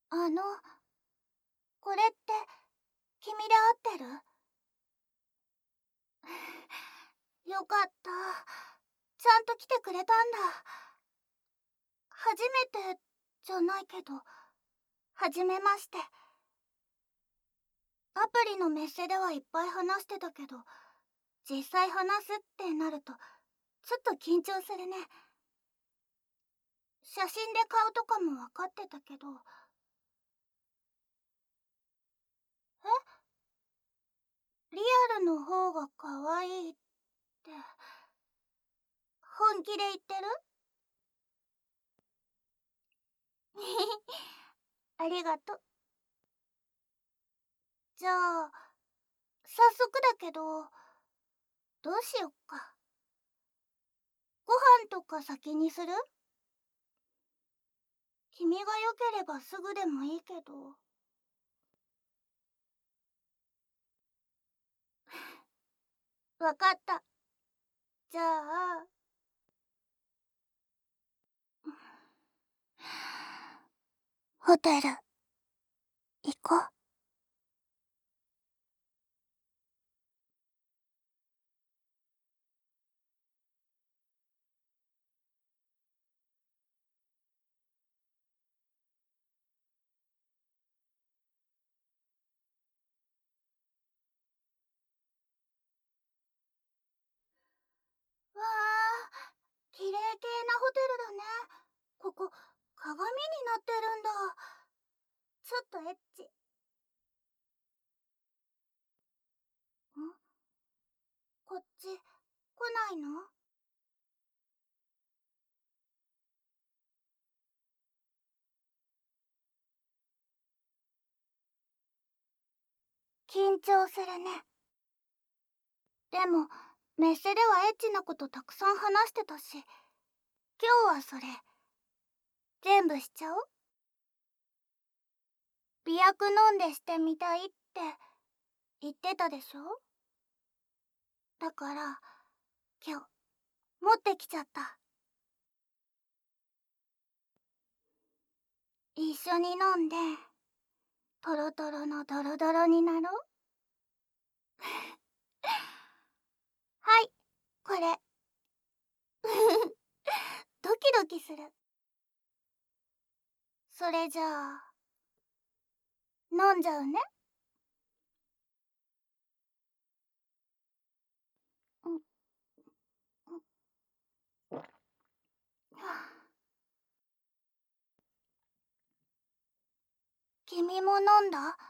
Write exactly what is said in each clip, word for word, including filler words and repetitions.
あの、これって君で合ってる？よかった。ちゃんと来てくれたんだ。初めてじゃないけど、はじめまして。アプリのメッセではいっぱい話してたけど、実際話すってなるとちょっと緊張するね。写真で顔とかも分かってたけど。え、リアルの方が可愛いって本気で言ってる？ありがと。じゃあ早速だけど、どうしよっか。ご飯とか先にする？君が良ければすぐでもいいけど。わかった。じゃあホテル行こう。わあ、綺麗系なホテルだね。ここ鏡になってるんだ。ちょっとエッチ。ん？こっち来ないの？緊張するね。でもメッセではエッチなことたくさん話してたし、今日はそれ全部しちゃおう。媚薬飲んでしてみたいって言ってたでしょ。だから今日持ってきちゃった。一緒に飲んでトロトロのドロドロになろう。はい、これ。ドキドキする。それじゃあ飲んじゃうね。うん、君も飲んだ？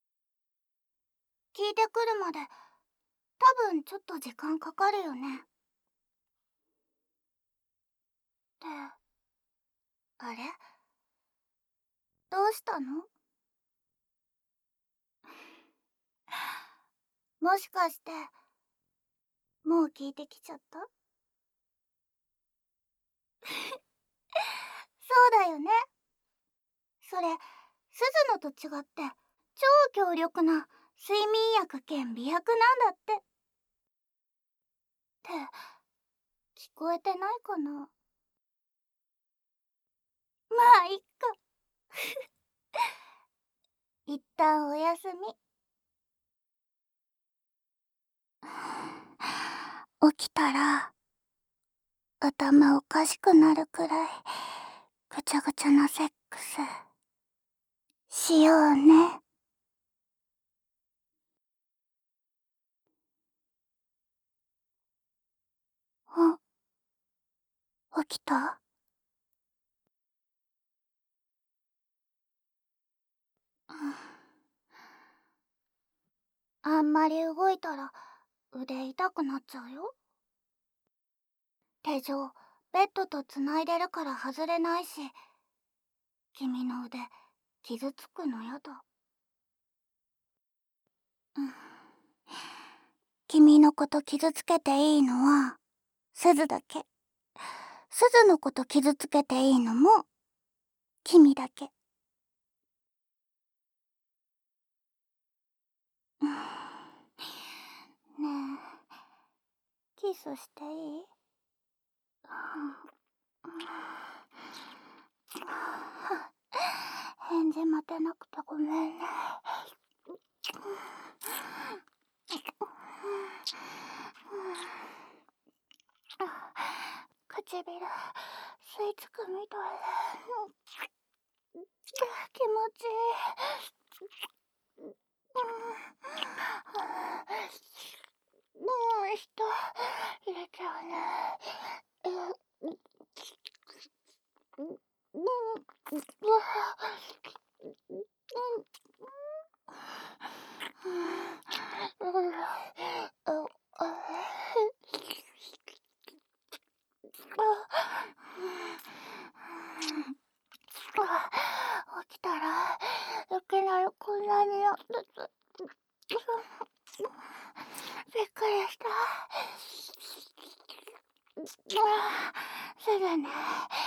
聞いてくるまで多分ちょっと時間かかるよね。ってあれ、どうしたの？もしかしてもう聞いてきちゃった？そうだよね。それすずのと違って超強力な睡眠薬兼媚薬なんだって。って聞こえてないかな？まあいっか。一旦おやすみ。起きたら頭おかしくなるくらいぐちゃぐちゃなセックスしようね。あ、起きた？あんまり動いたら腕痛くなっちゃうよ。手錠ベッドとつないでるから外れないし、君の腕傷つくのやだ。うん、君のこと傷つけていいのはすずだけ。すずのこと傷つけていいのも君だけ。うん、ねえ、キスしていい？返事尻待てなくてごめんね。唇吸い付くみたいで気持ちいい。もう人入れちゃうね。起きたらいきなりこんなになっててびっくりした。すぐね、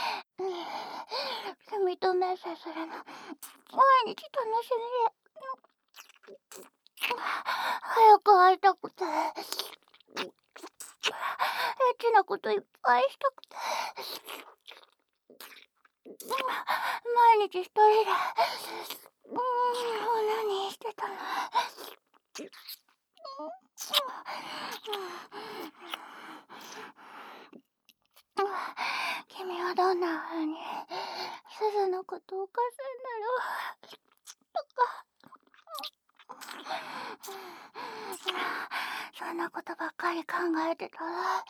君とメッセするの毎日楽しみで、早く会いたくて、エッチなこといっぱいしたくて、毎日一人でうん何してたの。君はどんな風にすずのことを犯すんだろうとか、そんなことばっかり考えてたら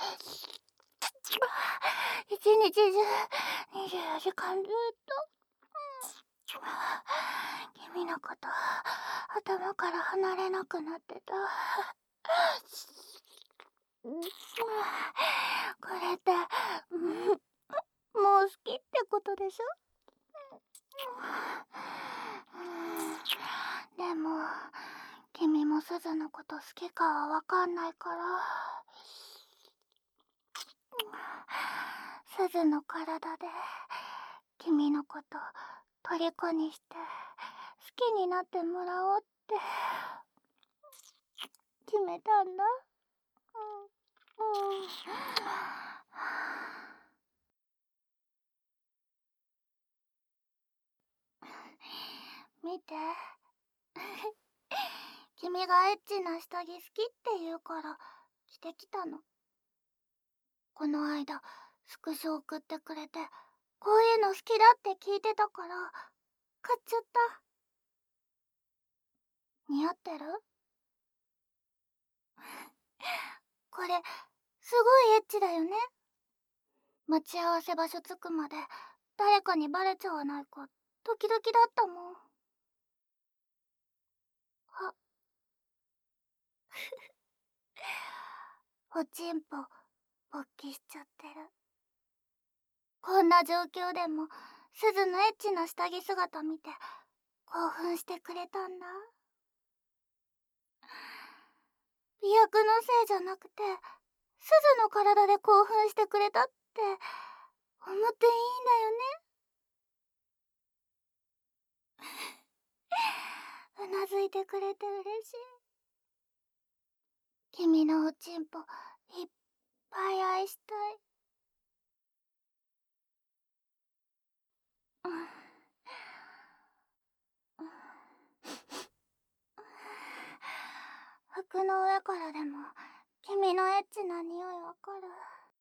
一日中にじゅうよじかんずっと君のこと頭から離れなくなってた。これって、うん、もう好きってことでしょ。でも君もすずのこと好きかはわかんないから、すずの体で君のこと虜にして好きになってもらおうって決めたんだ。うんうん見て君がエッチな下着好きって言うから着てきたの。この間スクショ送ってくれて、こういうの好きだって聞いてたから買っちゃった。似合ってる？これすごいエッチだよね。待ち合わせ場所着くまで誰かにバレちゃわないかドキドキだったもん。あおちんぽ勃起しちゃってる。こんな状況でもすずのエッチな下着姿見て興奮してくれたんだ。美薬のせいじゃなくてすずの体で興奮してくれたって思っていいんだよね。うなずいてくれて嬉しい。君のおちんぽいっぱい愛したい。うんうん服の上からでも君のエッチな匂いわかる。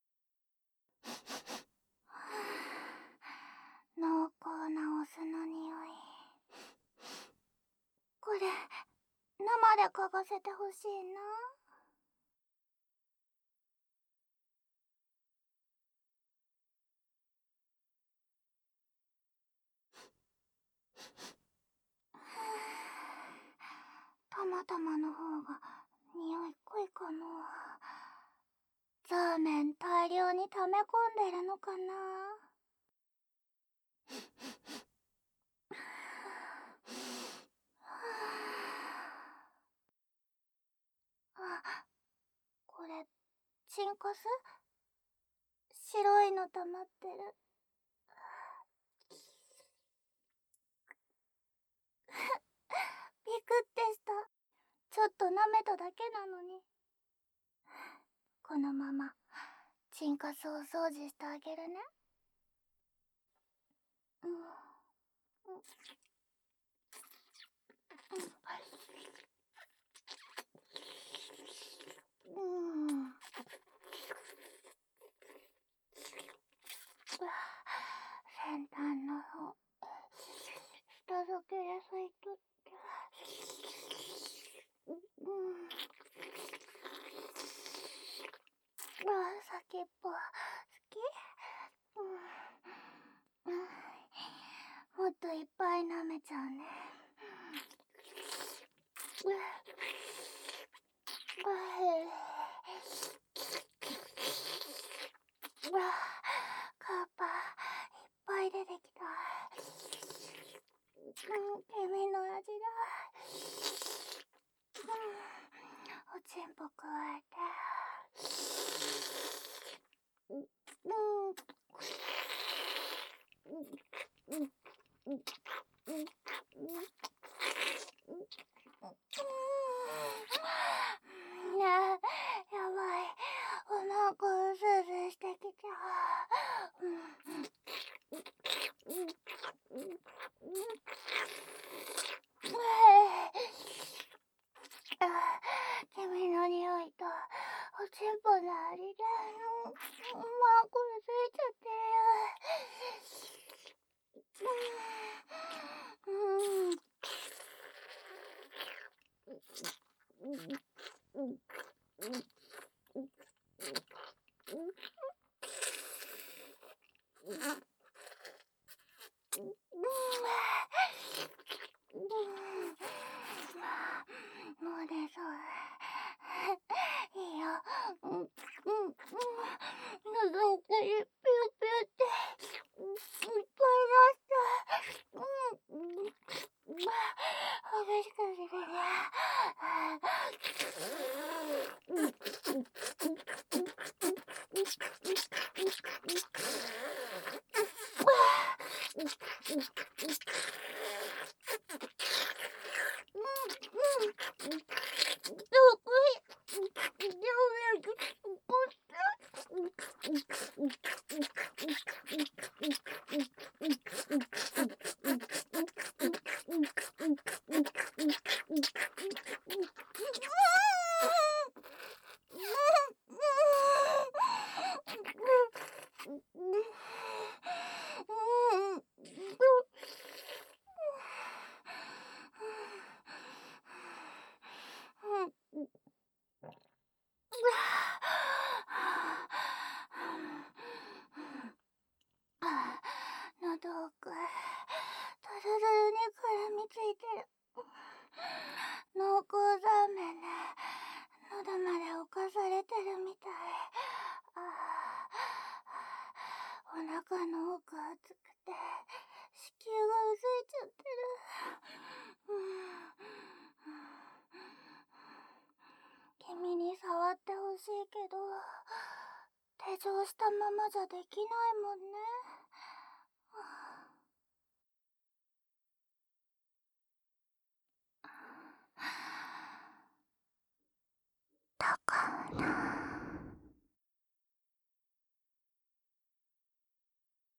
濃厚なお酢の匂い。これ生で嗅がせてほしいな。たまたまの方が匂い濃いかな。ザーメン大量に溜め込んでるのかな。あ、これチンコス？白いの溜まってる。ビクってした。ちょっと舐めただけなのに。このままチンカスを掃除してあげるね。うんうん。先端の方、下だけで吸い取って。うん。あ、先っぽ好き？うん。もっといっぱい舐めちゃうね。うわ、カッパいっぱい出てきた。うん、君の味だ。うん、おちんぽくわえて。うん、うん、うん、うん、うん、ねえ、やばい。お腹うずうずしてきた。うん、うん、うん、うん、あ、君の匂いとおちんぽの味で、うん、マークついちゃってるよ。うん、うん、うん、うん、うん、うん、もう出そう。いいよ。うん、うん、うん。喉奥にピューピューって、いっぱい出した。うん、うん。激しくするね。うん、うん、喉奥、ドロドロに絡みついてる。濃厚ザーメンね、喉まで侵されてるみたい。ああ、お腹の奥熱くて子宮がうずいちゃってる。うん、君に触ってほしいけど、手錠したままじゃできな